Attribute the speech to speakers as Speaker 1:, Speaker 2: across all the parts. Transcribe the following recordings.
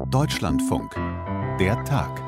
Speaker 1: Deutschlandfunk. Der Tag.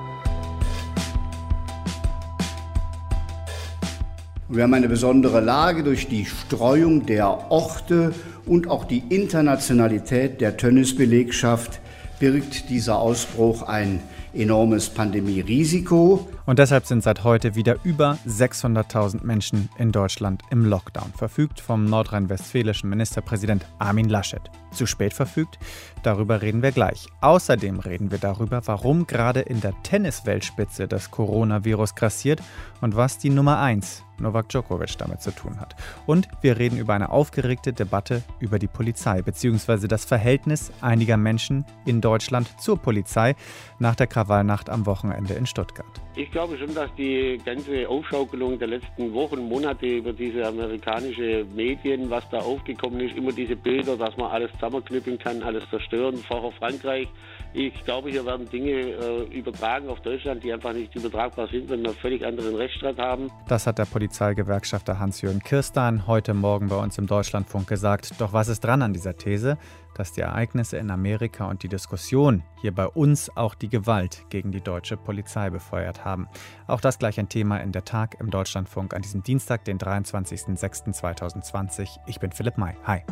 Speaker 2: Wir haben eine besondere Lage durch die Streuung der Orte und auch die Internationalität der Tönnies-Belegschaft birgt dieser Ausbruch ein enormes Pandemierisiko.
Speaker 3: Und deshalb sind seit heute wieder über 600.000 Menschen in Deutschland im Lockdown, verfügt vom nordrhein-westfälischen Ministerpräsident Armin Laschet. Zu spät verfügt? Darüber reden wir gleich. Außerdem reden wir darüber, warum gerade in der Tennis-Weltspitze das Coronavirus grassiert und was die Nummer 1, Novak Djokovic, damit zu tun hat. Und wir reden über eine aufgeregte Debatte über die Polizei bzw. das Verhältnis einiger Menschen in Deutschland zur Polizei nach der Krawallnacht am Wochenende in Stuttgart.
Speaker 4: Ich glaube schon, dass die ganze Aufschaukelung der letzten Wochen, Monate über diese amerikanische Medien, was da aufgekommen ist, immer diese Bilder, dass man alles zusammenknüppeln kann, alles zerstören, vorher Frankreich. Ich glaube, hier werden Dinge übertragen auf Deutschland, die einfach nicht übertragbar sind, wenn wir einen völlig anderen Rechtsstaat haben.
Speaker 3: Das hat der Polizeigewerkschafter Hans-Jürgen Kirstein heute Morgen bei uns im Deutschlandfunk gesagt. Doch was ist dran an dieser These, dass die Ereignisse in Amerika und die Diskussion hier bei uns auch die Gewalt gegen die deutsche Polizei befeuert haben? Auch das gleich ein Thema in der Tag im Deutschlandfunk an diesem Dienstag, den 23.06.2020. Ich bin Philipp May. Hi.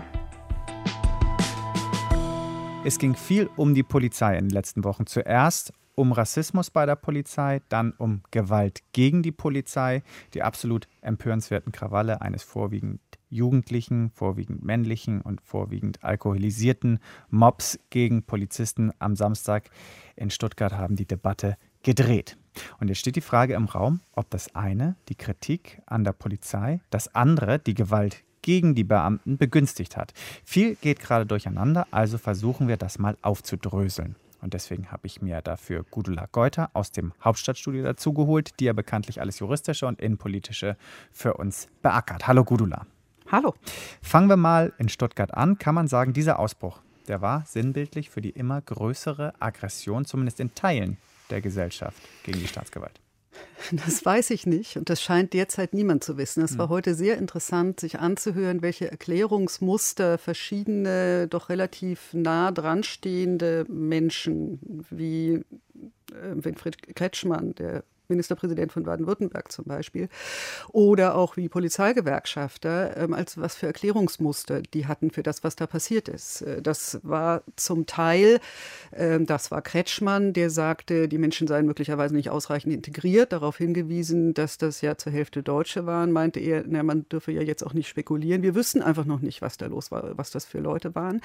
Speaker 3: Es ging viel um die Polizei in den letzten Wochen. Zuerst um Rassismus bei der Polizei, dann um Gewalt gegen die Polizei, die absolut empörenswerten Krawalle eines vorwiegend Jugendlichen, vorwiegend männlichen und vorwiegend alkoholisierten Mobs gegen Polizisten am Samstag in Stuttgart haben die Debatte gedreht. Und jetzt steht die Frage im Raum, ob das eine, die Kritik an der Polizei, das andere, die Gewalt gegen die Beamten begünstigt hat. Viel geht gerade durcheinander, also versuchen wir das mal aufzudröseln. Und deswegen habe ich mir dafür Gudula Geuter aus dem Hauptstadtstudio dazugeholt, die ja bekanntlich alles Juristische und Innenpolitische für uns beackert. Hallo Gudula.
Speaker 5: Hallo.
Speaker 3: Fangen wir mal in Stuttgart an. Kann man sagen, dieser Ausbruch, der war sinnbildlich für die immer größere Aggression, zumindest in Teilen der Gesellschaft, gegen die Staatsgewalt?
Speaker 5: Das weiß ich nicht und das scheint derzeit niemand zu wissen. Es war heute sehr interessant, sich anzuhören, welche Erklärungsmuster verschiedene, doch relativ nah dran stehende Menschen wie Winfried Kretschmann, der Ministerpräsident von Baden-Württemberg zum Beispiel, oder auch wie Polizeigewerkschafter, als was für Erklärungsmuster die hatten für das, was da passiert ist. Das war zum Teil, das war Kretschmann, der sagte, die Menschen seien möglicherweise nicht ausreichend integriert, darauf hingewiesen, dass das ja zur Hälfte Deutsche waren, meinte er, na, man dürfe ja jetzt auch nicht spekulieren. Wir wüssten einfach noch nicht, was da los war, was das für Leute waren.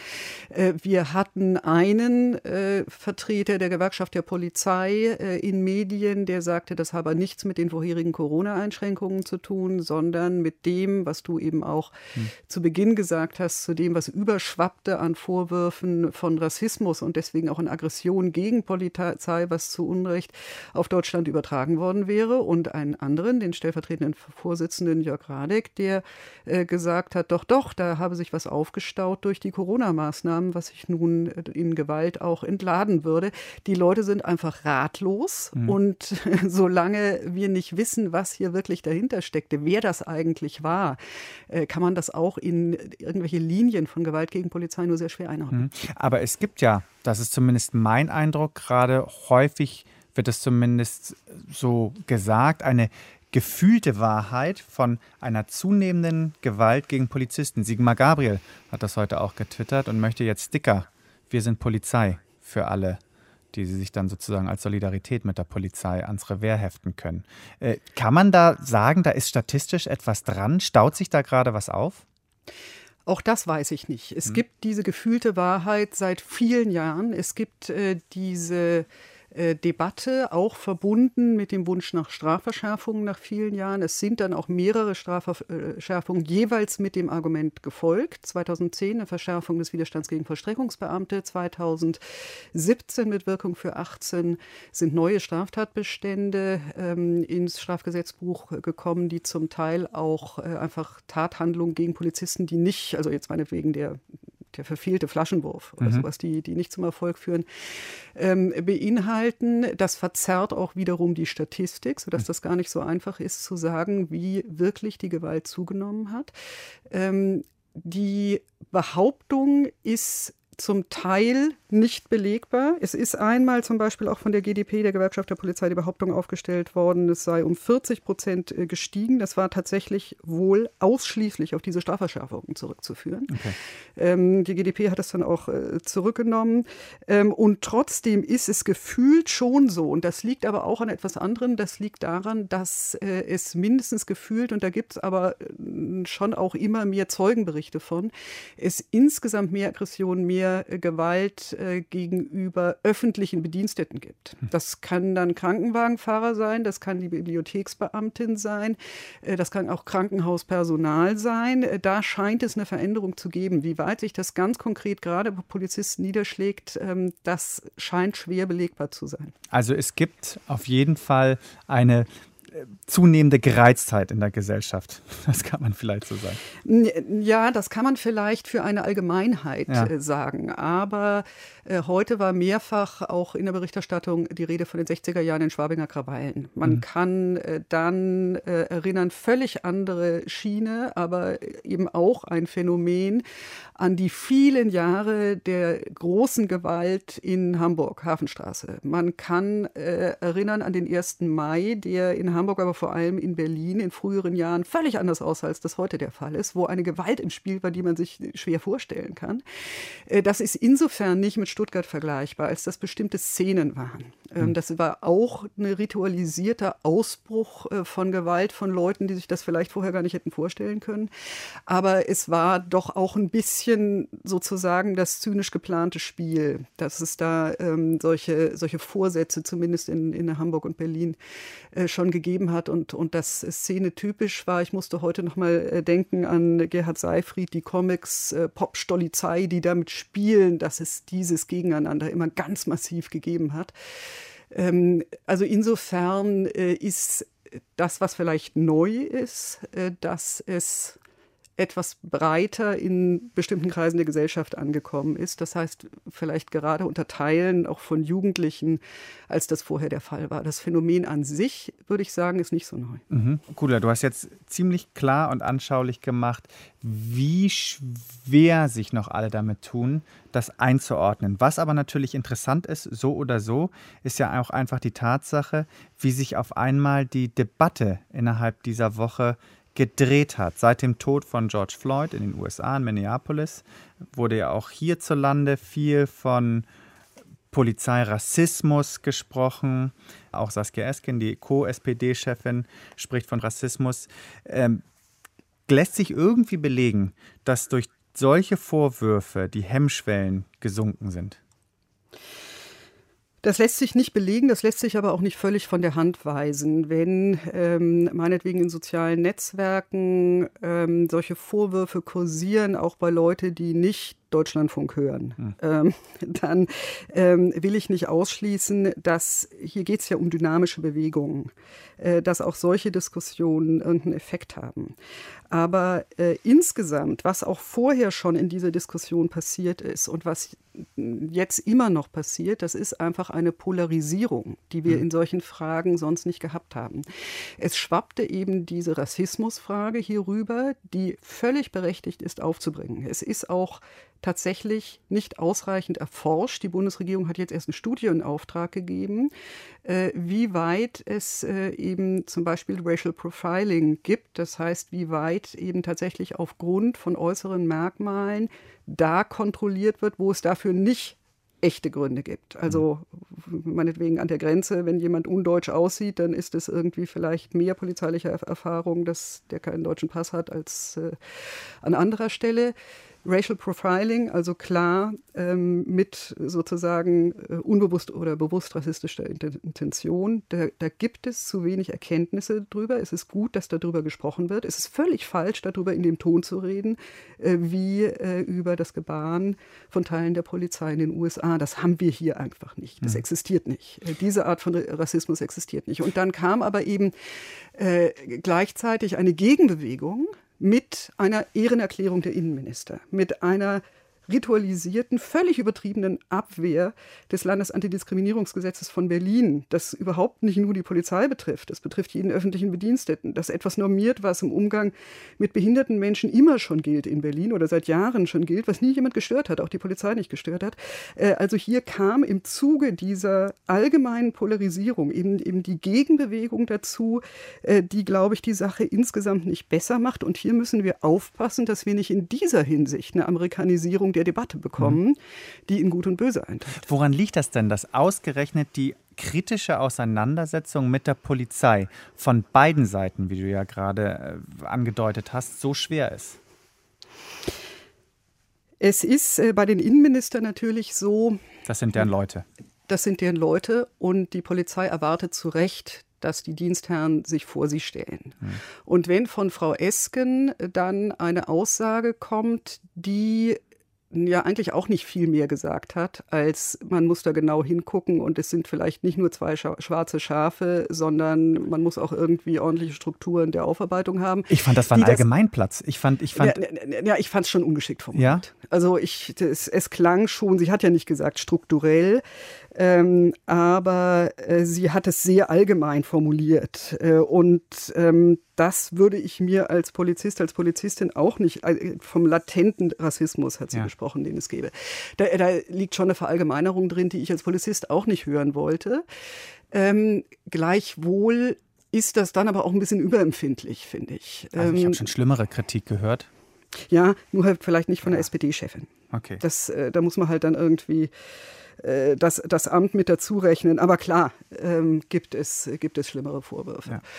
Speaker 5: Wir hatten einen Vertreter der Gewerkschaft der Polizei in Medien, der sagte, das habe nichts mit den vorherigen Corona-Einschränkungen zu tun, sondern mit dem, was du eben auch zu Beginn gesagt hast, zu dem, was überschwappte an Vorwürfen von Rassismus und deswegen auch an Aggression gegen Polizei, was zu Unrecht auf Deutschland übertragen worden wäre. Und einen anderen, den stellvertretenden Vorsitzenden Jörg Radek, der gesagt hat, doch, da habe sich was aufgestaut durch die Corona-Maßnahmen, was sich nun in Gewalt auch entladen würde. Die Leute sind einfach ratlos und solange wir nicht wissen, was hier wirklich dahinter steckte, wer das eigentlich war, kann man das auch in irgendwelche Linien von Gewalt gegen Polizei nur sehr schwer einordnen.
Speaker 3: Aber es gibt ja, das ist zumindest mein Eindruck, gerade häufig wird es zumindest so gesagt, eine gefühlte Wahrheit von einer zunehmenden Gewalt gegen Polizisten. Sigmar Gabriel hat das heute auch getwittert und möchte jetzt Sticker, wir sind Polizei, für alle, die sie sich dann sozusagen als Solidarität mit der Polizei ans Revers heften können. Kann man da sagen, da ist statistisch etwas dran? Staut sich da gerade was auf?
Speaker 5: Auch das weiß ich nicht. Es gibt diese gefühlte Wahrheit seit vielen Jahren. Es gibt diese Debatte, auch verbunden mit dem Wunsch nach Strafverschärfungen nach vielen Jahren. Es sind dann auch mehrere Strafverschärfungen jeweils mit dem Argument gefolgt. 2010 eine Verschärfung des Widerstands gegen Vollstreckungsbeamte, 2017 mit Wirkung für 18 sind neue Straftatbestände ins Strafgesetzbuch gekommen, die zum Teil auch einfach Tathandlungen gegen Polizisten, die nicht, also jetzt meinetwegen der verfehlte Flaschenwurf oder sowas, die nicht zum Erfolg führen, beinhalten. Das verzerrt auch wiederum die Statistik, sodass das gar nicht so einfach ist zu sagen, wie wirklich die Gewalt zugenommen hat. Die Behauptung ist zum Teil nicht belegbar. Es ist einmal zum Beispiel auch von der GdP, der Gewerkschaft der Polizei, die Behauptung aufgestellt worden, es sei um 40% gestiegen. Das war tatsächlich wohl ausschließlich auf diese Strafverschärfungen zurückzuführen. Okay. Die GdP hat es dann auch zurückgenommen. Und trotzdem ist es gefühlt schon so, und das liegt aber auch an etwas anderem, das liegt daran, dass es mindestens gefühlt, und da gibt es aber schon auch immer mehr Zeugenberichte von, es insgesamt mehr Aggression, mehr Gewalt gegenüber öffentlichen Bediensteten gibt. Das kann dann Krankenwagenfahrer sein, das kann die Bibliotheksbeamtin sein, das kann auch Krankenhauspersonal sein. Da scheint es eine Veränderung zu geben. Wie weit sich das ganz konkret gerade bei Polizisten niederschlägt, das scheint schwer belegbar zu sein.
Speaker 3: Also es gibt auf jeden Fall eine zunehmende Gereiztheit in der Gesellschaft. Das kann man vielleicht so sagen.
Speaker 5: Ja, das kann man vielleicht für eine Allgemeinheit sagen. Aber heute war mehrfach auch in der Berichterstattung die Rede von den 60er Jahren in Schwabinger Krawallen. Man kann dann erinnern, völlig andere Schiene, aber eben auch ein Phänomen an die vielen Jahre der großen Gewalt in Hamburg, Hafenstraße. Man kann erinnern an den 1. Mai, der in Hamburg, aber vor allem in Berlin in früheren Jahren völlig anders aussah, als das heute der Fall ist, wo eine Gewalt im Spiel war, die man sich schwer vorstellen kann. Das ist insofern nicht mit Stuttgart vergleichbar, als das bestimmte Szenen waren. Das war auch ein ritualisierter Ausbruch von Gewalt von Leuten, die sich das vielleicht vorher gar nicht hätten vorstellen können. Aber es war doch auch ein bisschen sozusagen das zynisch geplante Spiel, dass es da solche Vorsätze zumindest in Hamburg und Berlin schon gegeben hat und das Szene typisch war. Ich musste heute noch mal denken an Gerhard Seyfried, die Comics Pop-Stollizei, die damit spielen, dass es dieses Gegeneinander immer ganz massiv gegeben hat. Also insofern ist das, was vielleicht neu ist, dass es etwas breiter in bestimmten Kreisen der Gesellschaft angekommen ist. Das heißt, vielleicht gerade unter Teilen auch von Jugendlichen, als das vorher der Fall war. Das Phänomen an sich, würde ich sagen, ist nicht so neu.
Speaker 3: Gula, du hast jetzt ziemlich klar und anschaulich gemacht, wie schwer sich noch alle damit tun, das einzuordnen. Was aber natürlich interessant ist, so oder so, ist ja auch einfach die Tatsache, wie sich auf einmal die Debatte innerhalb dieser Woche gedreht hat. Seit dem Tod von George Floyd in den USA, in Minneapolis, wurde ja auch hierzulande viel von Polizeirassismus gesprochen. Auch Saskia Esken, die Co-SPD-Chefin, spricht von Rassismus. Lässt sich irgendwie belegen, dass durch solche Vorwürfe die Hemmschwellen gesunken sind?
Speaker 5: Das lässt sich nicht belegen, das lässt sich aber auch nicht völlig von der Hand weisen. Wenn meinetwegen in sozialen Netzwerken solche Vorwürfe kursieren, auch bei Leuten, die nicht Deutschlandfunk hören, dann will ich nicht ausschließen, dass hier geht es ja um dynamische Bewegungen, dass auch solche Diskussionen irgendeinen Effekt haben. Aber insgesamt, was auch vorher schon in dieser Diskussion passiert ist und was jetzt immer noch passiert, das ist einfach eine Polarisierung, die wir in solchen Fragen sonst nicht gehabt haben. Es schwappte eben diese Rassismusfrage hier rüber, die völlig berechtigt ist aufzubringen. Es ist auch tatsächlich nicht ausreichend erforscht. Die Bundesregierung hat jetzt erst eine Studie in Auftrag gegeben, wie weit es eben zum Beispiel Racial Profiling gibt. Das heißt, wie weit eben tatsächlich aufgrund von äußeren Merkmalen da kontrolliert wird, wo es dafür nicht echte Gründe gibt. Also meinetwegen an der Grenze, wenn jemand undeutsch aussieht, dann ist es irgendwie vielleicht mehr polizeiliche Erfahrung, dass der keinen deutschen Pass hat, als an anderer Stelle. Racial Profiling, also klar mit sozusagen unbewusst oder bewusst rassistischer Intention. Da gibt es zu wenig Erkenntnisse drüber. Es ist gut, dass darüber gesprochen wird. Es ist völlig falsch, darüber in dem Ton zu reden, wie über das Gebaren von Teilen der Polizei in den USA. Das haben wir hier einfach nicht. Das existiert nicht. Diese Art von Rassismus existiert nicht. Und dann kam aber eben gleichzeitig eine Gegenbewegung mit einer Ehrenerklärung der Innenminister, mit einer ritualisierten, völlig übertriebenen Abwehr des Landesantidiskriminierungsgesetzes von Berlin, das überhaupt nicht nur die Polizei betrifft, das betrifft jeden öffentlichen Bediensteten, das etwas normiert, was im Umgang mit behinderten Menschen immer schon gilt in Berlin oder seit Jahren schon gilt, was nie jemand gestört hat, auch die Polizei nicht gestört hat. Also hier kam im Zuge dieser allgemeinen Polarisierung eben die Gegenbewegung dazu, die, glaube ich, die Sache insgesamt nicht besser macht. Und hier müssen wir aufpassen, dass wir nicht in dieser Hinsicht eine Amerikanisierung der Debatte bekommen, die in Gut und Böse einteilt.
Speaker 3: Woran liegt das denn, dass ausgerechnet die kritische Auseinandersetzung mit der Polizei von beiden Seiten, wie du ja gerade angedeutet hast, so schwer ist?
Speaker 5: Es ist bei den Innenministern natürlich so.
Speaker 3: Das sind deren Leute.
Speaker 5: Das sind deren Leute und die Polizei erwartet zu Recht, dass die Dienstherren sich vor sie stellen. Und wenn von Frau Esken dann eine Aussage kommt, die ja eigentlich auch nicht viel mehr gesagt hat, als man muss da genau hingucken und es sind vielleicht nicht nur zwei schwarze Schafe, sondern man muss auch irgendwie ordentliche Strukturen der Aufarbeitung haben.
Speaker 3: Ich fand, das war ein Allgemeinplatz. Ich fand
Speaker 5: es schon ungeschickt formuliert.
Speaker 3: Ja?
Speaker 5: Also es klang schon, sie hat ja nicht gesagt strukturell, aber sie hat es sehr allgemein formuliert. Das würde ich mir als Polizist, als Polizistin auch nicht, vom latenten Rassismus hat sie gesprochen, den es gäbe. Da liegt schon eine Verallgemeinerung drin, die ich als Polizist auch nicht hören wollte. Gleichwohl ist das dann aber auch ein bisschen überempfindlich, finde ich.
Speaker 3: Also ich habe schon schlimmere Kritik gehört.
Speaker 5: Ja, nur halt vielleicht nicht von der SPD-Chefin.
Speaker 3: Okay.
Speaker 5: Da muss man halt dann irgendwie das Amt mit dazu rechnen. Aber klar, gibt es schlimmere Vorwürfe. Ja.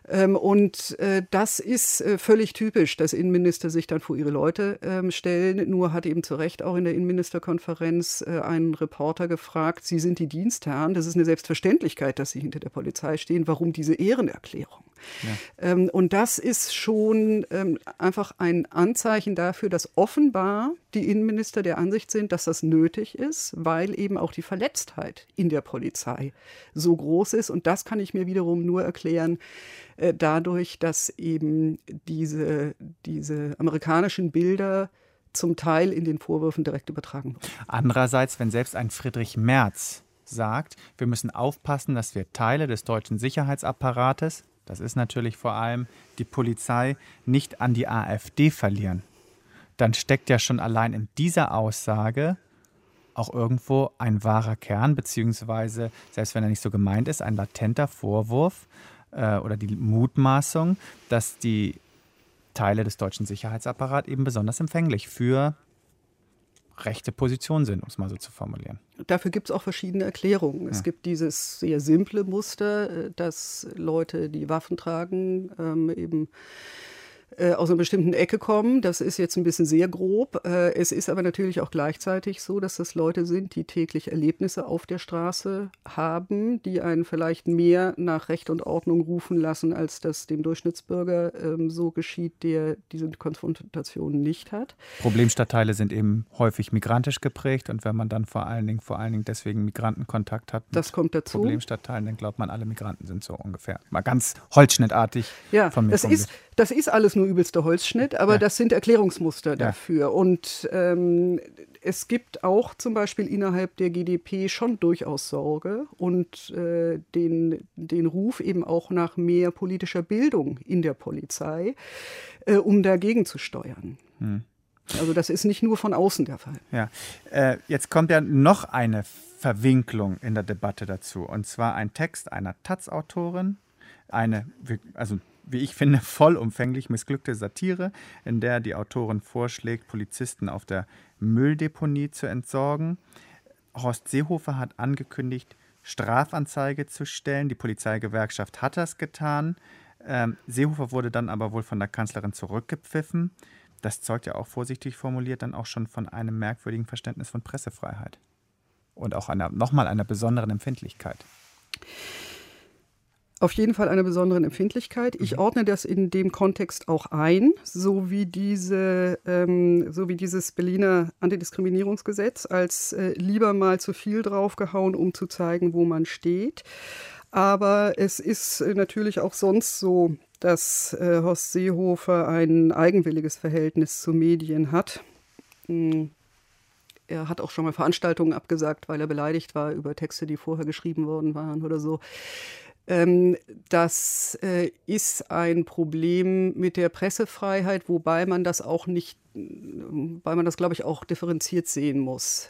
Speaker 5: Das ist völlig typisch, dass Innenminister sich dann vor ihre Leute stellen. Nur hat eben zu Recht auch in der Innenministerkonferenz ein Reporter gefragt, Sie sind die Dienstherren, das ist eine Selbstverständlichkeit, dass Sie hinter der Polizei stehen. Warum diese Ehrenerklärung? Ja. Und das ist schon einfach ein Anzeichen dafür, dass offenbar die Innenminister der Ansicht sind, dass das nötig ist, weil eben auch die Verletztheit in der Polizei so groß ist. Und das kann ich mir wiederum nur erklären, dadurch, dass eben diese amerikanischen Bilder zum Teil in den Vorwürfen direkt übertragen wurden.
Speaker 3: Andererseits, wenn selbst ein Friedrich Merz sagt, wir müssen aufpassen, dass wir Teile des deutschen Sicherheitsapparates, das ist natürlich vor allem die Polizei, nicht an die AfD verlieren, dann steckt ja schon allein in dieser Aussage auch irgendwo ein wahrer Kern, beziehungsweise, selbst wenn er nicht so gemeint ist, ein latenter Vorwurf, oder die Mutmaßung, dass die Teile des deutschen Sicherheitsapparats eben besonders empfänglich für rechte Positionen sind, um es mal so zu formulieren.
Speaker 5: Dafür gibt es auch verschiedene Erklärungen. Ja. Es gibt dieses sehr simple Muster, dass Leute, die Waffen tragen, eben aus einer bestimmten Ecke kommen. Das ist jetzt ein bisschen sehr grob. Es ist aber natürlich auch gleichzeitig so, dass das Leute sind, die täglich Erlebnisse auf der Straße haben, die einen vielleicht mehr nach Recht und Ordnung rufen lassen, als das dem Durchschnittsbürger so geschieht, der diese Konfrontation nicht hat.
Speaker 3: Problemstadtteile sind eben häufig migrantisch geprägt und wenn man dann vor allen Dingen deswegen Migrantenkontakt hat
Speaker 5: das kommt dazu.
Speaker 3: Problemstadtteilen, dann glaubt man, alle Migranten sind so ungefähr. Mal ganz holzschnittartig von mir formuliert.
Speaker 5: Das ist alles nur übelster Holzschnitt, aber das sind Erklärungsmuster dafür. Und es gibt auch zum Beispiel innerhalb der GdP schon durchaus Sorge und den Ruf eben auch nach mehr politischer Bildung in der Polizei, um dagegen zu steuern. Also das ist nicht nur von außen der Fall.
Speaker 3: Ja. Jetzt kommt ja noch eine Verwinklung in der Debatte dazu, und zwar ein Text einer Taz-Autorin, wie ich finde, vollumfänglich missglückte Satire, in der die Autorin vorschlägt, Polizisten auf der Mülldeponie zu entsorgen. Horst Seehofer hat angekündigt, Strafanzeige zu stellen. Die Polizeigewerkschaft hat das getan. Seehofer wurde dann aber wohl von der Kanzlerin zurückgepfiffen. Das zeugt ja auch, vorsichtig formuliert, dann auch schon von einem merkwürdigen Verständnis von Pressefreiheit. Und auch nochmal einer besonderen Empfindlichkeit.
Speaker 5: Auf jeden Fall einer besonderen Empfindlichkeit. Ich ordne das in dem Kontext auch ein, so wie dieses Berliner Antidiskriminierungsgesetz als lieber mal zu viel draufgehauen, um zu zeigen, wo man steht. Aber es ist natürlich auch sonst so, dass Horst Seehofer ein eigenwilliges Verhältnis zu Medien hat. Er hat auch schon mal Veranstaltungen abgesagt, weil er beleidigt war über Texte, die vorher geschrieben worden waren oder so. Das ist ein Problem mit der Pressefreiheit, wobei man das, glaube ich, auch differenziert sehen muss.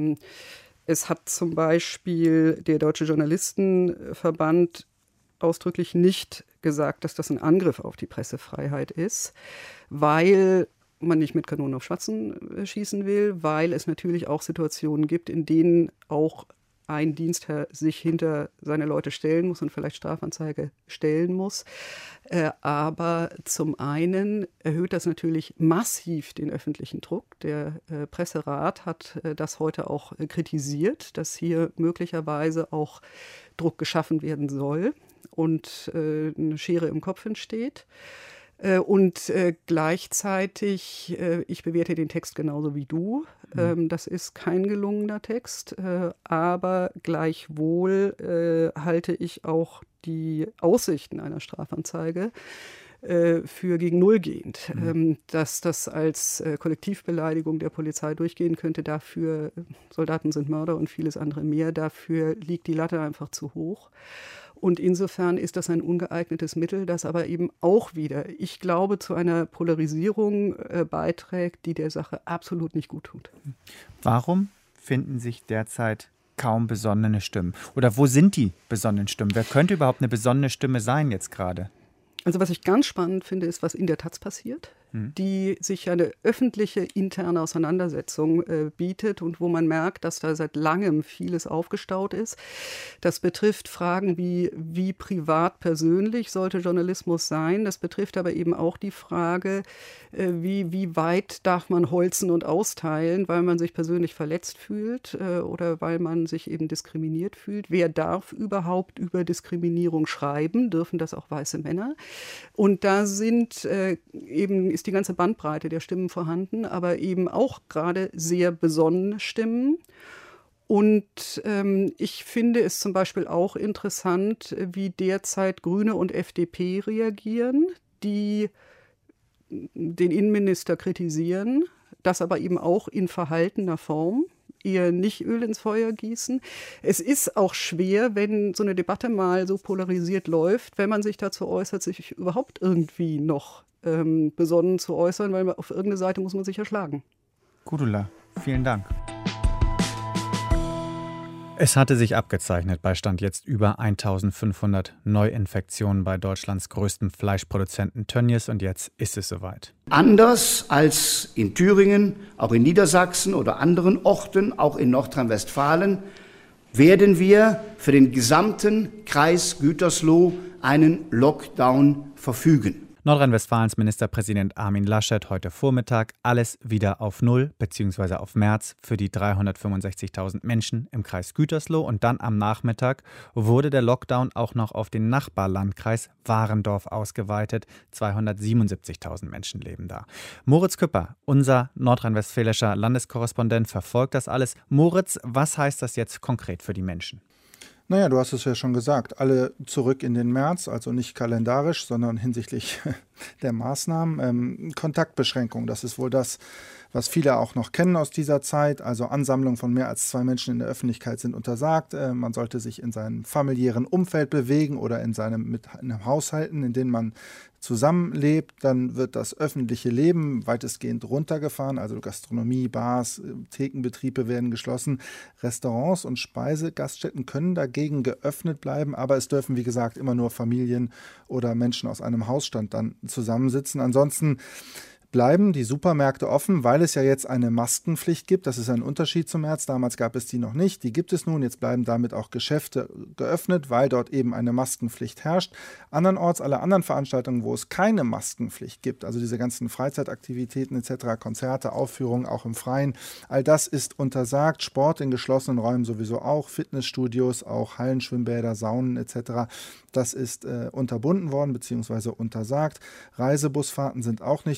Speaker 5: Es hat zum Beispiel der Deutsche Journalistenverband ausdrücklich nicht gesagt, dass das ein Angriff auf die Pressefreiheit ist, weil man nicht mit Kanonen auf Spatzen schießen will, weil es natürlich auch Situationen gibt, in denen auch ein Dienstherr sich hinter seine Leute stellen muss und vielleicht Strafanzeige stellen muss. Aber zum einen erhöht das natürlich massiv den öffentlichen Druck. Der Presserat hat das heute auch kritisiert, dass hier möglicherweise auch Druck geschaffen werden soll und eine Schere im Kopf entsteht. Und gleichzeitig, ich bewerte den Text genauso wie du. Das ist kein gelungener Text, aber gleichwohl halte ich auch die Aussichten einer Strafanzeige für gegen Null gehend. Dass das als Kollektivbeleidigung der Polizei durchgehen könnte, dafür, Soldaten sind Mörder und vieles andere mehr, dafür liegt die Latte einfach zu hoch. Und insofern ist das ein ungeeignetes Mittel, das aber eben auch wieder, ich glaube, zu einer Polarisierung beiträgt, die der Sache absolut nicht gut tut.
Speaker 3: Warum finden sich derzeit kaum besonnene Stimmen? Oder wo sind die besonnenen Stimmen? Wer könnte überhaupt eine besonnene Stimme sein jetzt gerade?
Speaker 5: Also was ich ganz spannend finde, ist, was in der Taz passiert, die sich ja eine öffentliche interne Auseinandersetzung bietet und wo man merkt, dass da seit langem vieles aufgestaut ist. Das betrifft Fragen wie privat persönlich sollte Journalismus sein. Das betrifft aber eben auch die Frage, wie weit darf man holzen und austeilen, weil man sich persönlich verletzt fühlt oder weil man sich eben diskriminiert fühlt. Wer darf überhaupt über Diskriminierung schreiben? Dürfen das auch weiße Männer? Und da ist die ganze Bandbreite der Stimmen vorhanden, aber eben auch gerade sehr besonnene Stimmen. Und ich finde es zum Beispiel auch interessant, wie derzeit Grüne und FDP reagieren, die den Innenminister kritisieren, das aber eben auch in verhaltener Form, eher nicht Öl ins Feuer gießen. Es ist auch schwer, wenn so eine Debatte mal so polarisiert läuft, wenn man sich dazu äußert, sich überhaupt irgendwie noch besonnen zu äußern, weil auf irgendeine Seite muss man sich ja schlagen.
Speaker 3: Gudula, vielen Dank. Es hatte sich abgezeichnet, bei Stand jetzt über 1500 Neuinfektionen bei Deutschlands größtem Fleischproduzenten Tönnies und jetzt ist es soweit.
Speaker 2: Anders als in Thüringen, auch in Niedersachsen oder anderen Orten, auch in Nordrhein-Westfalen, werden wir für den gesamten Kreis Gütersloh einen Lockdown verfügen.
Speaker 3: Nordrhein-Westfalens Ministerpräsident Armin Laschet heute Vormittag alles wieder auf Null bzw. auf März für die 365.000 Menschen im Kreis Gütersloh. Und dann am Nachmittag wurde der Lockdown auch noch auf den Nachbarlandkreis Warendorf ausgeweitet. 277.000 Menschen leben da. Moritz Küpper, unser nordrhein-westfälischer Landeskorrespondent, verfolgt das alles. Moritz, was heißt das jetzt konkret für die Menschen?
Speaker 6: Naja, du hast es ja schon gesagt, alle zurück in den März, also nicht kalendarisch, sondern hinsichtlich der Maßnahmen. Kontaktbeschränkung, das ist wohl das, was viele auch noch kennen aus dieser Zeit. Also Ansammlung von mehr als 2 Menschen in der Öffentlichkeit sind untersagt. Man sollte sich in seinem familiären Umfeld bewegen oder in einem Haushalten, in denen man zusammenlebt. Dann wird das öffentliche Leben weitestgehend runtergefahren. Also Gastronomie, Bars, Thekenbetriebe werden geschlossen. Restaurants und Speisegaststätten können dagegen geöffnet bleiben, aber es dürfen, wie gesagt, immer nur Familien oder Menschen aus einem Hausstand dann zusammensitzen. Ansonsten bleiben die Supermärkte offen, weil es ja jetzt eine Maskenpflicht gibt. Das ist ein Unterschied zum März. Damals gab es die noch nicht. Die gibt es nun. Jetzt bleiben damit auch Geschäfte geöffnet, weil dort eben eine Maskenpflicht herrscht. Andernorts, alle anderen Veranstaltungen, wo es keine Maskenpflicht gibt, also diese ganzen Freizeitaktivitäten etc., Konzerte, Aufführungen auch im Freien, all das ist untersagt. Sport in geschlossenen Räumen sowieso auch, Fitnessstudios, auch Hallen, Schwimmbäder, Saunen etc., das ist unterbunden worden bzw. untersagt. Reisebusfahrten sind auch nicht erlaubt.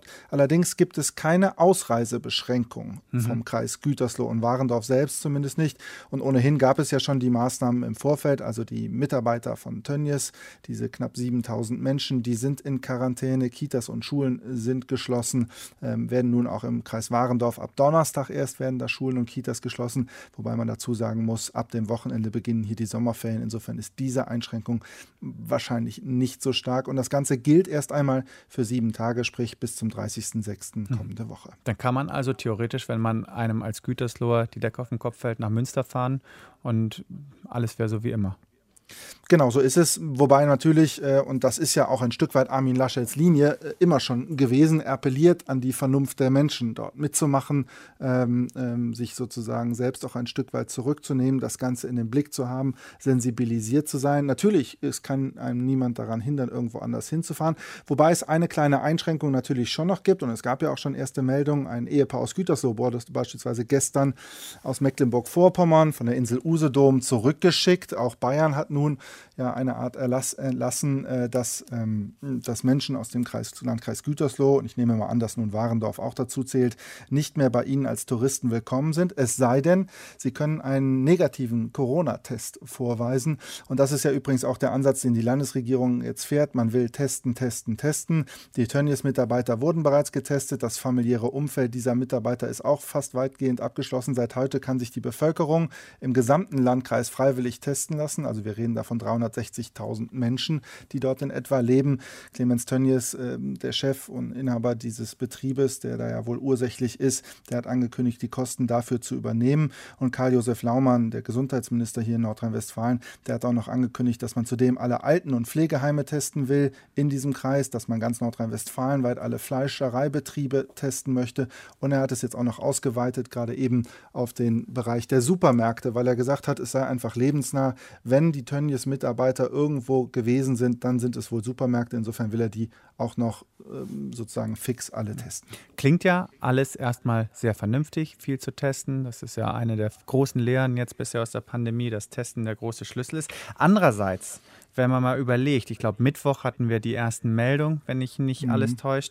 Speaker 6: Allerdings gibt es keine Ausreisebeschränkung vom Kreis Gütersloh und Warendorf selbst zumindest nicht. Und ohnehin gab es ja schon die Maßnahmen im Vorfeld, also die Mitarbeiter von Tönnies, diese knapp 7.000 Menschen, die sind in Quarantäne, Kitas und Schulen sind geschlossen, werden nun auch im Kreis Warendorf ab Donnerstag erst werden da Schulen und Kitas geschlossen, wobei man dazu sagen muss, ab dem Wochenende beginnen hier die Sommerferien. Insofern ist diese Einschränkung wahrscheinlich nicht so stark. Und das Ganze gilt erst einmal für 7 Tage, sprich bis zum 30.06. kommende Woche.
Speaker 3: Dann kann man also theoretisch, wenn man einem als Gütersloher die Decke auf den Kopf fällt, nach Münster fahren und alles wäre so wie immer.
Speaker 6: Genau, so ist es. Wobei natürlich, und das ist ja auch ein Stück weit Armin Laschets Linie, immer schon gewesen, appelliert an die Vernunft der Menschen, dort mitzumachen, sich sozusagen selbst auch ein Stück weit zurückzunehmen, das Ganze in den Blick zu haben, sensibilisiert zu sein. Natürlich, es kann einem niemand daran hindern, irgendwo anders hinzufahren. Wobei es eine kleine Einschränkung natürlich schon noch gibt. Und es gab ja auch schon erste Meldungen. Ein Ehepaar aus Gütersloh wurde beispielsweise gestern aus Mecklenburg-Vorpommern von der Insel Usedom zurückgeschickt. Auch Bayern hat nun ja eine Art Erlass erlassen, dass Menschen aus dem Landkreis Gütersloh, und ich nehme mal an, dass nun Warendorf auch dazu zählt, nicht mehr bei ihnen als Touristen willkommen sind. Es sei denn, sie können einen negativen Corona-Test vorweisen. Und das ist ja übrigens auch der Ansatz, den die Landesregierung jetzt fährt. Man will testen. Die Tönnies-Mitarbeiter wurden bereits getestet. Das familiäre Umfeld dieser Mitarbeiter ist auch fast weitgehend abgeschlossen. Seit heute kann sich die Bevölkerung im gesamten Landkreis freiwillig testen lassen. Also wir reden da von 360.000 Menschen, die dort in etwa leben. Clemens Tönnies, der Chef und Inhaber dieses Betriebes, der da ja wohl ursächlich ist, der hat angekündigt, die Kosten dafür zu übernehmen. Und Karl-Josef Laumann, der Gesundheitsminister hier in Nordrhein-Westfalen, der hat auch noch angekündigt, dass man zudem alle Alten- und Pflegeheime testen will in diesem Kreis, dass man ganz Nordrhein-Westfalen weit alle Fleischereibetriebe testen möchte. Und er hat es jetzt auch noch ausgeweitet, gerade eben auf den Bereich der Supermärkte, weil er gesagt hat, es sei einfach lebensnah, wenn die Tönnies-Mitarbeiter irgendwo gewesen sind, dann sind es wohl Supermärkte. Insofern will er die auch noch sozusagen fix alle testen.
Speaker 3: Klingt ja alles erstmal sehr vernünftig, viel zu testen. Das ist ja eine der großen Lehren jetzt bisher aus der Pandemie, dass Testen der große Schlüssel ist. Andererseits, wenn man mal überlegt, ich glaube Mittwoch hatten wir die ersten Meldungen, wenn mich nicht alles täuscht,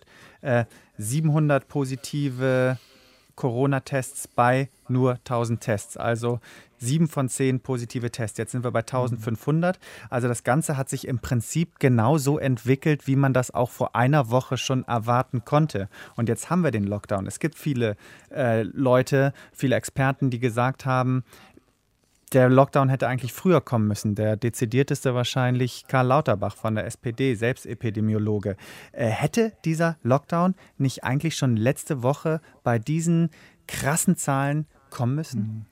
Speaker 3: 700 positive Corona-Tests bei nur 1000 Tests, also 7 von 10 positive Tests. Jetzt sind wir bei 1500. Also das Ganze hat sich im Prinzip genauso entwickelt, wie man das auch vor einer Woche schon erwarten konnte. Und jetzt haben wir den Lockdown. Es gibt viele Leute, viele Experten, die gesagt haben, der Lockdown hätte eigentlich früher kommen müssen. Der dezidierteste wahrscheinlich Karl Lauterbach von der SPD, selbst Epidemiologe. Hätte dieser Lockdown nicht eigentlich schon letzte Woche bei diesen krassen Zahlen kommen müssen?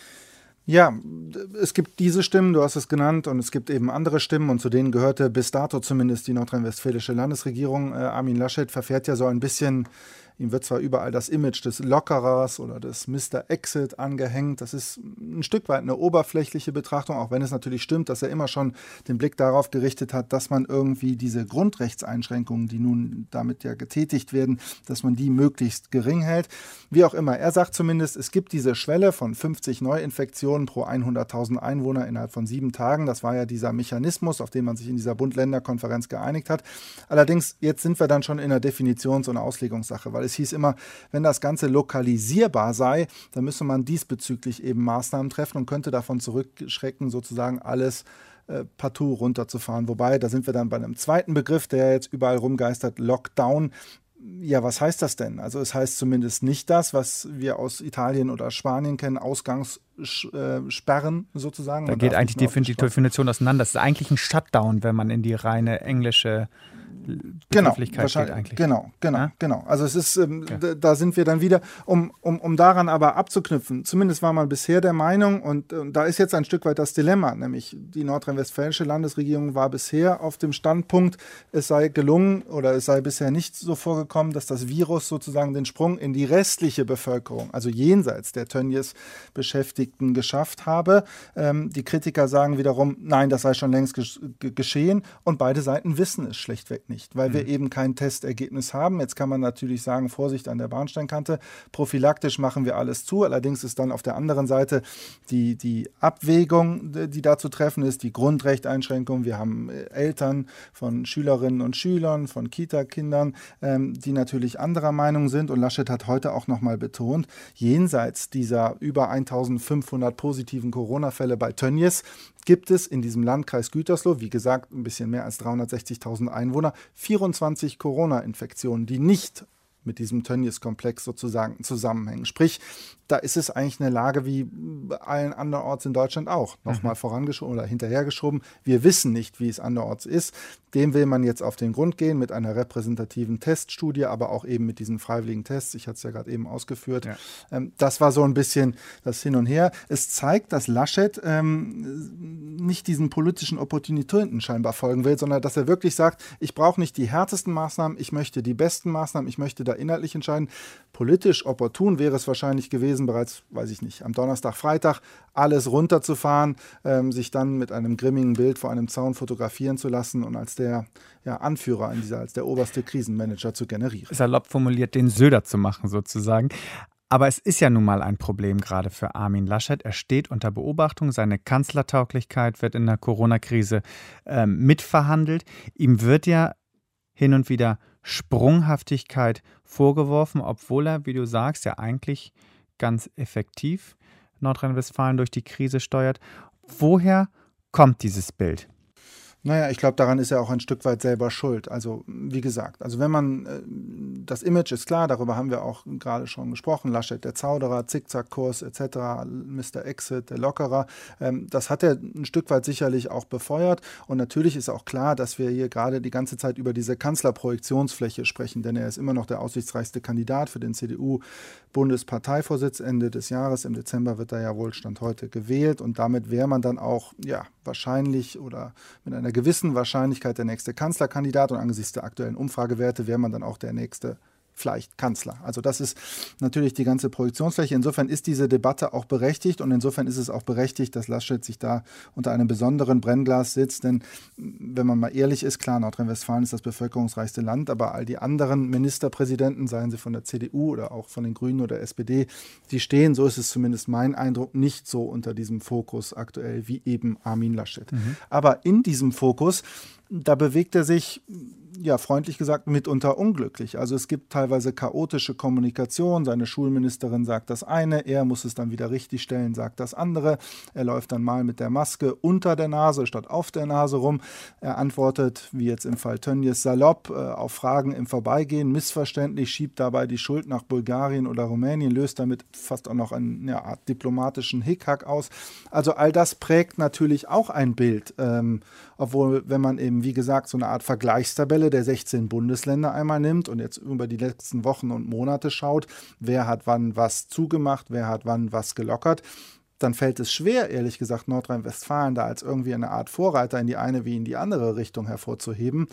Speaker 6: Ja, es gibt diese Stimmen, du hast es genannt, und es gibt eben andere Stimmen, und zu denen gehörte bis dato zumindest die nordrhein-westfälische Landesregierung. Armin Laschet verfährt ja so ein bisschen, ihm wird zwar überall das Image des Lockerers oder des Mr. Exit angehängt. Das ist ein Stück weit eine oberflächliche Betrachtung, auch wenn es natürlich stimmt, dass er immer schon den Blick darauf gerichtet hat, dass man irgendwie diese Grundrechtseinschränkungen, die nun damit ja getätigt werden, dass man die möglichst gering hält. Wie auch immer, er sagt zumindest, es gibt diese Schwelle von 50 Neuinfektionen pro 100.000 Einwohner innerhalb von 7 Tagen. Das war ja dieser Mechanismus, auf den man sich in dieser Bund-Länder-Konferenz geeinigt hat. Allerdings, jetzt sind wir dann schon in einer Definitions- und Auslegungssache, weil es hieß immer, wenn das Ganze lokalisierbar sei, dann müsse man diesbezüglich eben Maßnahmen treffen und könnte davon zurückschrecken, sozusagen alles partout runterzufahren. Wobei, da sind wir dann bei einem zweiten Begriff, der jetzt überall rumgeistert, Lockdown. Ja, was heißt das denn? Also es heißt zumindest nicht das, was wir aus Italien oder Spanien kennen, Ausgangssperren sozusagen.
Speaker 3: Da geht eigentlich die Definition auseinander. Das ist eigentlich ein Shutdown, wenn man in die reine englische Begrifflichkeit geht eigentlich.
Speaker 6: Genau. Also es ist, da sind wir dann wieder, um daran aber abzuknüpfen. Zumindest war man bisher der Meinung, und da ist jetzt ein Stück weit das Dilemma, nämlich die nordrhein-westfälische Landesregierung war bisher auf dem Standpunkt, es sei gelungen oder es sei bisher nicht so vorgekommen, dass das Virus sozusagen den Sprung in die restliche Bevölkerung, also jenseits der Tönnies-Beschäftigten, geschafft habe. Die Kritiker sagen wiederum, nein, das sei schon längst geschehen, und beide Seiten wissen es schlichtweg Zeit nicht, weil wir eben kein Testergebnis haben. Jetzt kann man natürlich sagen, Vorsicht an der Bahnsteinkante, prophylaktisch machen wir alles zu. Allerdings ist dann auf der anderen Seite die Abwägung, die da zu treffen ist, die Grundrechteinschränkung. Wir haben Eltern von Schülerinnen und Schülern, von Kita-Kindern, die natürlich anderer Meinung sind. Und Laschet hat heute auch nochmal betont, jenseits dieser über 1500 positiven Corona-Fälle bei Tönnies gibt es in diesem Landkreis Gütersloh, wie gesagt, ein bisschen mehr als 360.000 Einwohner, 24 Corona-Infektionen, die nicht mit diesem Tönnies-Komplex sozusagen zusammenhängen. Sprich, da ist es eigentlich eine Lage wie allen anderorts in Deutschland auch. Nochmal vorangeschoben oder hinterhergeschoben. Wir wissen nicht, wie es anderorts ist. Dem will man jetzt auf den Grund gehen mit einer repräsentativen Teststudie, aber auch eben mit diesen freiwilligen Tests. Ich hatte es ja gerade eben ausgeführt. Ja. Das war so ein bisschen das Hin und Her. Es zeigt, dass Laschet nicht diesen politischen Opportunitäten scheinbar folgen will, sondern dass er wirklich sagt, ich brauche nicht die härtesten Maßnahmen, ich möchte die besten Maßnahmen, ich möchte da inhaltlich entscheiden. Politisch opportun wäre es wahrscheinlich gewesen, bereits, weiß ich nicht, am Donnerstag, Freitag alles runterzufahren, sich dann mit einem grimmigen Bild vor einem Zaun fotografieren zu lassen und als der Anführer als der oberste Krisenmanager zu generieren.
Speaker 3: Salopp formuliert, den Söder zu machen sozusagen. Aber es ist ja nun mal ein Problem gerade für Armin Laschet. Er steht unter Beobachtung, seine Kanzlertauglichkeit wird in der Corona-Krise mitverhandelt. Ihm wird ja hin und wieder Sprunghaftigkeit vorgeworfen, obwohl er, wie du sagst, ja eigentlich ganz effektiv Nordrhein-Westfalen durch die Krise steuert. Woher kommt dieses Bild?
Speaker 6: Naja, ich glaube, daran ist er auch ein Stück weit selber schuld. Also wie gesagt, wenn man, das Image ist klar, darüber haben wir auch gerade schon gesprochen, Laschet der Zauderer, Zickzackkurs etc., Mr. Exit, der Lockerer, das hat er ein Stück weit sicherlich auch befeuert. Und natürlich ist auch klar, dass wir hier gerade die ganze Zeit über diese Kanzlerprojektionsfläche sprechen, denn er ist immer noch der aussichtsreichste Kandidat für den CDU-Bundesparteivorsitz Ende des Jahres. Im Dezember wird er ja wohl Stand heute gewählt und damit wäre man dann auch, wahrscheinlich oder mit einer gewissen Wahrscheinlichkeit der nächste Kanzlerkandidat und angesichts der aktuellen Umfragewerte wäre man dann auch der nächste vielleicht Kanzler. Also das ist natürlich die ganze Projektionsfläche. Insofern ist diese Debatte auch berechtigt und insofern ist es auch berechtigt, dass Laschet sich da unter einem besonderen Brennglas sitzt, denn wenn man mal ehrlich ist, klar, Nordrhein-Westfalen ist das bevölkerungsreichste Land, aber all die anderen Ministerpräsidenten, seien sie von der CDU oder auch von den Grünen oder SPD, die stehen, so ist es zumindest mein Eindruck, nicht so unter diesem Fokus aktuell wie eben Armin Laschet. Aber in diesem Fokus, da bewegt er sich, freundlich gesagt, mitunter unglücklich. Also es gibt teilweise chaotische Kommunikation. Seine Schulministerin sagt das eine, er muss es dann wieder richtigstellen, sagt das andere. Er läuft dann mal mit der Maske unter der Nase statt auf der Nase rum. Er antwortet, wie jetzt im Fall Tönnies, salopp auf Fragen im Vorbeigehen, missverständlich, schiebt dabei die Schuld nach Bulgarien oder Rumänien, löst damit fast auch noch eine Art diplomatischen Hickhack aus. Also all das prägt natürlich auch ein Bild, obwohl, wenn man eben, wie gesagt, so eine Art Vergleichstabelle der 16 Bundesländer einmal nimmt und jetzt über die letzten Wochen und Monate schaut, wer hat wann was zugemacht, wer hat wann was gelockert, dann fällt es schwer, ehrlich gesagt, Nordrhein-Westfalen da als irgendwie eine Art Vorreiter in die eine wie in die andere Richtung hervorzuheben.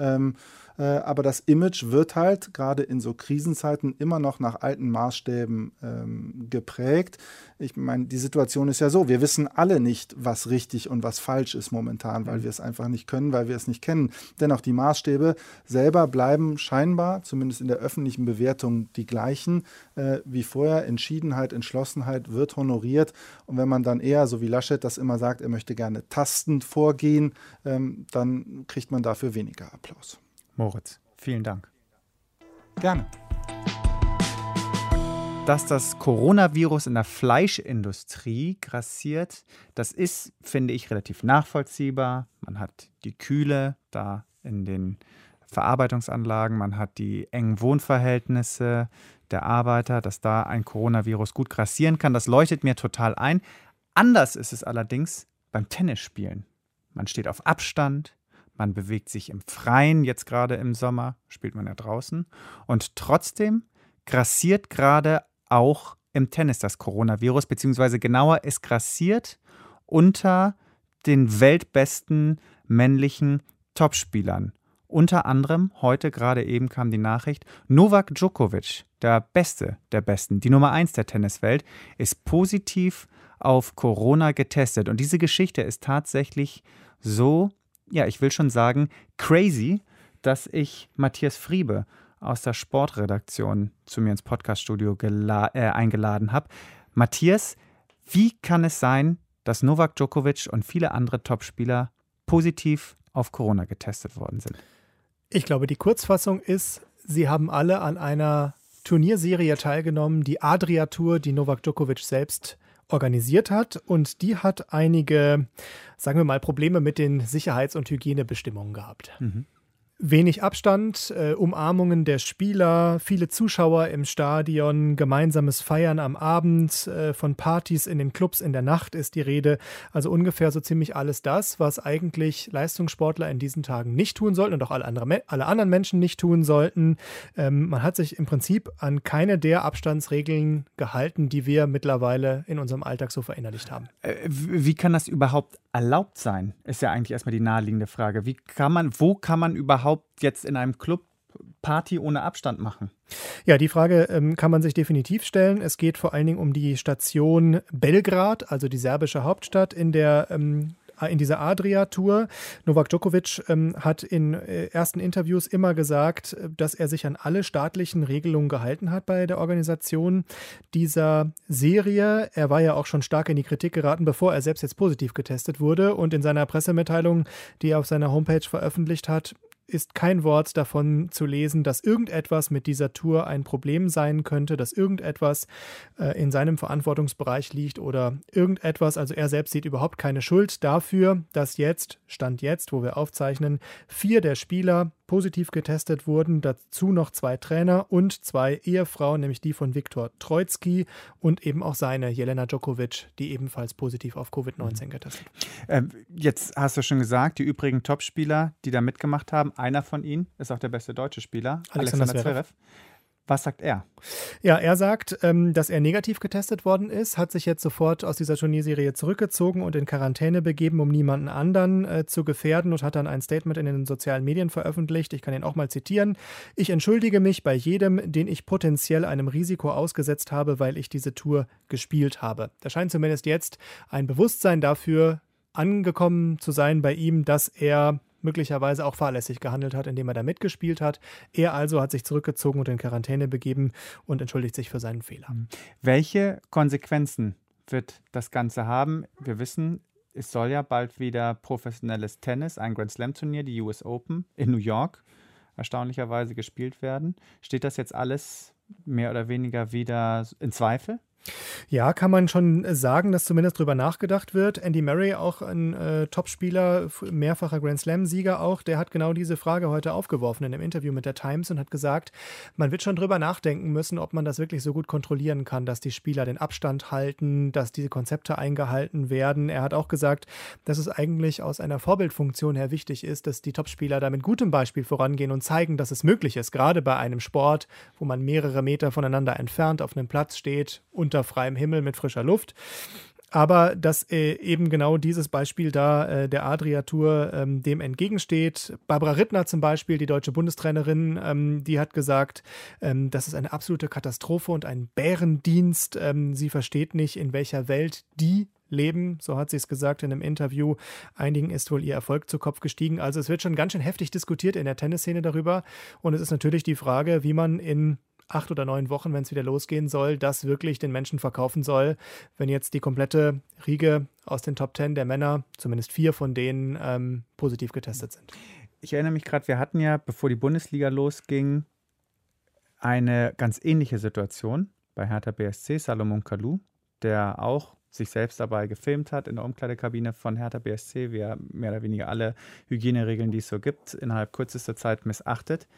Speaker 6: Aber das Image wird halt gerade in so Krisenzeiten immer noch nach alten Maßstäben geprägt. Ich meine, die Situation ist ja so, wir wissen alle nicht, was richtig und was falsch ist momentan, weil wir es einfach nicht können, weil wir es nicht kennen. Dennoch die Maßstäbe selber bleiben scheinbar, zumindest in der öffentlichen Bewertung, die gleichen wie vorher. Entschiedenheit, Entschlossenheit wird honoriert. Und wenn man dann eher, so wie Laschet das immer sagt, er möchte gerne tastend vorgehen, dann kriegt man dafür weniger Applaus.
Speaker 3: Moritz, vielen Dank.
Speaker 6: Gerne.
Speaker 3: Dass das Coronavirus in der Fleischindustrie grassiert, das ist, finde ich, relativ nachvollziehbar. Man hat die Kühle da in den Verarbeitungsanlagen, man hat die engen Wohnverhältnisse der Arbeiter, dass da ein Coronavirus gut grassieren kann. Das leuchtet mir total ein. Anders ist es allerdings beim Tennisspielen. Man steht auf Abstand. Man bewegt sich im Freien, jetzt gerade im Sommer, spielt man ja draußen. Und trotzdem grassiert gerade auch im Tennis das Coronavirus, beziehungsweise genauer, es grassiert unter den weltbesten männlichen Topspielern. Unter anderem, heute gerade eben kam die Nachricht, Novak Djokovic, der Beste der Besten, die Nummer 1 der Tenniswelt, ist positiv auf Corona getestet. Und diese Geschichte ist tatsächlich so, ich will schon sagen, crazy, dass ich Matthias Friebe aus der Sportredaktion zu mir ins Podcaststudio eingeladen habe. Matthias, wie kann es sein, dass Novak Djokovic und viele andere Topspieler positiv auf Corona getestet worden sind?
Speaker 7: Ich glaube, die Kurzfassung ist, sie haben alle an einer Turnierserie teilgenommen, die Adria-Tour, die Novak Djokovic selbst organisiert hat. Und die hat einige, sagen wir mal, Probleme mit den Sicherheits- und Hygienebestimmungen gehabt. Wenig Abstand, Umarmungen der Spieler, viele Zuschauer im Stadion, gemeinsames Feiern am Abend, von Partys in den Clubs in der Nacht ist die Rede. Also ungefähr so ziemlich alles das, was eigentlich Leistungssportler in diesen Tagen nicht tun sollten und auch alle anderen Menschen nicht tun sollten. Man hat sich im Prinzip an keine der Abstandsregeln gehalten, die wir mittlerweile in unserem Alltag so verinnerlicht haben.
Speaker 3: Wie kann das überhaupt erlaubt sein? Ist ja eigentlich erstmal die naheliegende Frage. Wo kann man überhaupt jetzt in einem Club Party ohne Abstand machen?
Speaker 7: Ja, die Frage kann man sich definitiv stellen. Es geht vor allen Dingen um die Station Belgrad, also die serbische Hauptstadt in dieser Adria-Tour. Novak Djokovic hat in ersten Interviews immer gesagt, dass er sich an alle staatlichen Regelungen gehalten hat bei der Organisation dieser Serie. Er war ja auch schon stark in die Kritik geraten, bevor er selbst jetzt positiv getestet wurde. Und in seiner Pressemitteilung, die er auf seiner Homepage veröffentlicht hat, ist kein Wort davon zu lesen, dass irgendetwas mit dieser Tour ein Problem sein könnte, dass irgendetwas in seinem Verantwortungsbereich liegt oder irgendetwas. Also er selbst sieht überhaupt keine Schuld dafür, dass Stand jetzt, wo wir aufzeichnen, 4 der Spieler positiv getestet wurden, dazu noch 2 Trainer und 2 Ehefrauen, nämlich die von Viktor Troicki und eben auch seine Jelena Djokovic, die ebenfalls positiv auf Covid-19 getestet wurde.
Speaker 3: Jetzt hast du schon gesagt, die übrigen Topspieler, die da mitgemacht haben, einer von ihnen ist auch der beste deutsche Spieler, Alexander Zverev. Was sagt er?
Speaker 7: Ja, er sagt, dass er negativ getestet worden ist, hat sich jetzt sofort aus dieser Turnierserie zurückgezogen und in Quarantäne begeben, um niemanden anderen zu gefährden und hat dann ein Statement in den sozialen Medien veröffentlicht. Ich kann ihn auch mal zitieren. Ich entschuldige mich bei jedem, den ich potenziell einem Risiko ausgesetzt habe, weil ich diese Tour gespielt habe. Da scheint zumindest jetzt ein Bewusstsein dafür angekommen zu sein bei ihm, dass er möglicherweise auch fahrlässig gehandelt hat, indem er da mitgespielt hat. Er also hat sich zurückgezogen und in Quarantäne begeben und entschuldigt sich für seinen Fehler.
Speaker 3: Welche Konsequenzen wird das Ganze haben? Wir wissen, es soll ja bald wieder professionelles Tennis, ein Grand Slam Turnier, die US Open in New York, erstaunlicherweise gespielt werden. Steht das jetzt alles mehr oder weniger wieder in Zweifel?
Speaker 7: Ja, kann man schon sagen, dass zumindest drüber nachgedacht wird. Andy Murray, auch ein Topspieler, mehrfacher Grand Slam-Sieger auch, der hat genau diese Frage heute aufgeworfen in einem Interview mit der Times und hat gesagt, man wird schon drüber nachdenken müssen, ob man das wirklich so gut kontrollieren kann, dass die Spieler den Abstand halten, dass diese Konzepte eingehalten werden. Er hat auch gesagt, dass es eigentlich aus einer Vorbildfunktion her wichtig ist, dass die Topspieler da mit gutem Beispiel vorangehen und zeigen, dass es möglich ist, gerade bei einem Sport, wo man mehrere Meter voneinander entfernt auf einem Platz steht, unter freiem Himmel mit frischer Luft. Aber dass eben genau dieses Beispiel da der Adria-Tour dem entgegensteht. Barbara Rittner zum Beispiel, die deutsche Bundestrainerin, die hat gesagt, das ist eine absolute Katastrophe und ein Bärendienst. Sie versteht nicht, in welcher Welt die leben, so hat sie es gesagt in einem Interview. Einigen ist wohl ihr Erfolg zu Kopf gestiegen. Also es wird schon ganz schön heftig diskutiert in der Tennisszene darüber. Und es ist natürlich die Frage, wie man in 8 oder 9 Wochen, wenn es wieder losgehen soll, das wirklich den Menschen verkaufen soll, wenn jetzt die komplette Riege aus den Top 10 der Männer, zumindest 4 von denen, positiv getestet sind.
Speaker 3: Ich erinnere mich gerade, wir hatten ja, bevor die Bundesliga losging, eine ganz ähnliche Situation bei Hertha BSC, Salomon Kalou, der auch sich selbst dabei gefilmt hat in der Umkleidekabine von Hertha BSC, wie er mehr oder weniger alle Hygieneregeln, die es so gibt, innerhalb kürzester Zeit missachtet.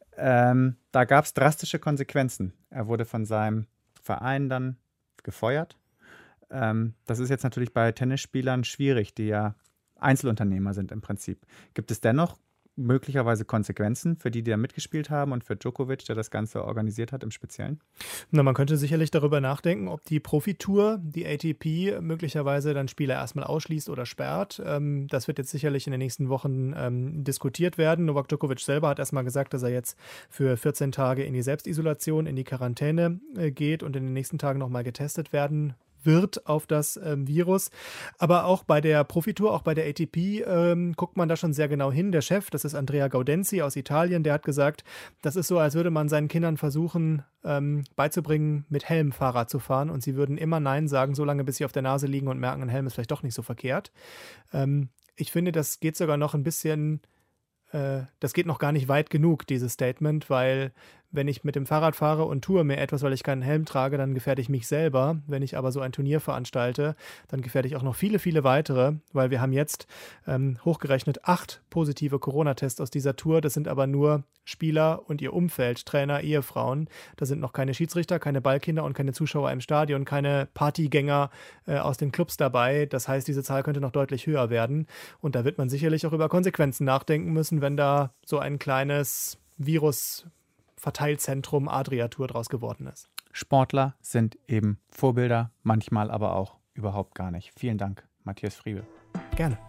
Speaker 3: Da gab es drastische Konsequenzen. Er wurde von seinem Verein dann gefeuert. Das ist jetzt natürlich bei Tennisspielern schwierig, die ja Einzelunternehmer sind im Prinzip. Gibt es dennoch möglicherweise Konsequenzen für die da mitgespielt haben und für Djokovic, der das Ganze organisiert hat im Speziellen?
Speaker 7: Na, man könnte sicherlich darüber nachdenken, ob die Profitour, die ATP, möglicherweise dann Spieler erstmal ausschließt oder sperrt. Das wird jetzt sicherlich in den nächsten Wochen diskutiert werden. Novak Djokovic selber hat erstmal gesagt, dass er jetzt für 14 Tage in die Selbstisolation, in die Quarantäne geht und in den nächsten Tagen nochmal getestet werden wird auf das Virus. Aber auch bei der Profitour, auch bei der ATP guckt man da schon sehr genau hin. Der Chef, das ist Andrea Gaudenzi aus Italien, der hat gesagt, das ist so, als würde man seinen Kindern versuchen beizubringen, mit Helm Fahrrad zu fahren, und sie würden immer Nein sagen, solange bis sie auf der Nase liegen und merken, ein Helm ist vielleicht doch nicht so verkehrt. Ich finde, das geht sogar noch ein bisschen, das geht noch gar nicht weit genug, dieses Statement, weil wenn ich mit dem Fahrrad fahre und tue mir etwas, weil ich keinen Helm trage, dann gefährde ich mich selber. Wenn ich aber so ein Turnier veranstalte, dann gefährde ich auch noch viele, viele weitere, weil wir haben jetzt hochgerechnet 8 positive Corona-Tests aus dieser Tour. Das sind aber nur Spieler und ihr Umfeld, Trainer, Ehefrauen. Da sind noch keine Schiedsrichter, keine Ballkinder und keine Zuschauer im Stadion, keine Partygänger aus den Clubs dabei. Das heißt, diese Zahl könnte noch deutlich höher werden. Und da wird man sicherlich auch über Konsequenzen nachdenken müssen, wenn da so ein kleines Virus-Verteilzentrum Adria-Tour draus geworden ist.
Speaker 3: Sportler sind eben Vorbilder, manchmal aber auch überhaupt gar nicht. Vielen Dank, Matthias Friebe.
Speaker 7: Gerne.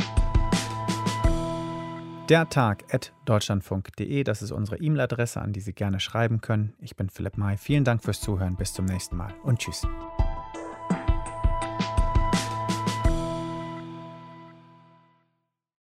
Speaker 3: dertag@deutschlandfunk.de, das ist unsere E-Mail-Adresse, an die Sie gerne schreiben können. Ich bin Philipp May. Vielen Dank fürs Zuhören. Bis zum nächsten Mal und tschüss.